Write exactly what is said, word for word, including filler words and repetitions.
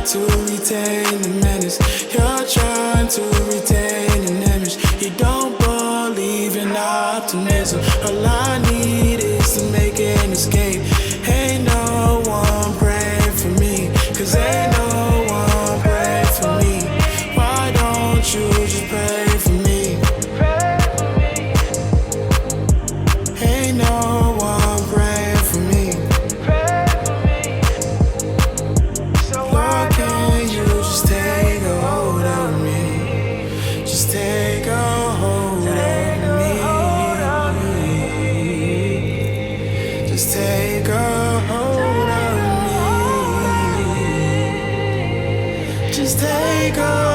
to retain the menace. You're trying to retain an image. You don't believe in optimism. All I need is to make an escape. Ain't no one praying for me, cause ain't no one praying for me. Why don't you just pray for me? Ain't no one praying for me. Why can't you just take a hold of me? Just take a hold of me. Just take a hold of me. Just take a